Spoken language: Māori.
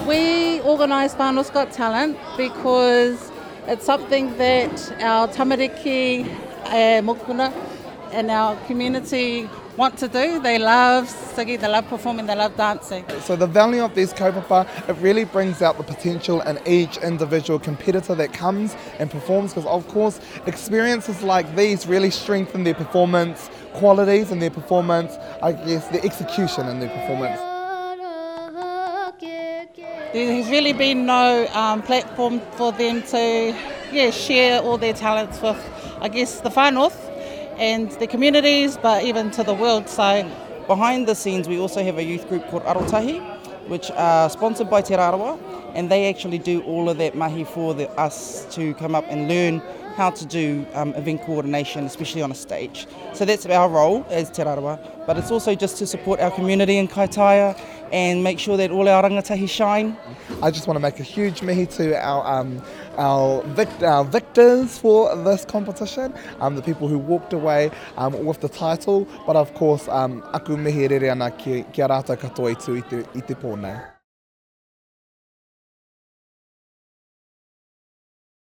We organise Whānua's Got Talent because it's something that our tamariki, mokupuna, and our community want to do. They love singing, they love performing, they love dancing. So the value of these kaupapa, it really brings out the potential in each individual competitor that comes and performs, because of course experiences like these really strengthen their performance qualities and their performance, I guess, their execution and their performance. There's really been no platform for them to share all their talents with, I guess, the whānau and the communities, but even to the world. So behind the scenes, we also have a youth group called Arotahi, which are sponsored by Te Raroa, and they actually do all of that mahi for us to come up and learn how to do event coordination, especially on a stage. So that's our role as Te Raroa, but it's also just to support our community in Kaitaia and make sure that all our rangatahi shine. I just want to make a huge mihi to our victors for this competition, the people who walked away with the title, but of course, aku mihi rere ana ki a rātou katoa i te pōnei.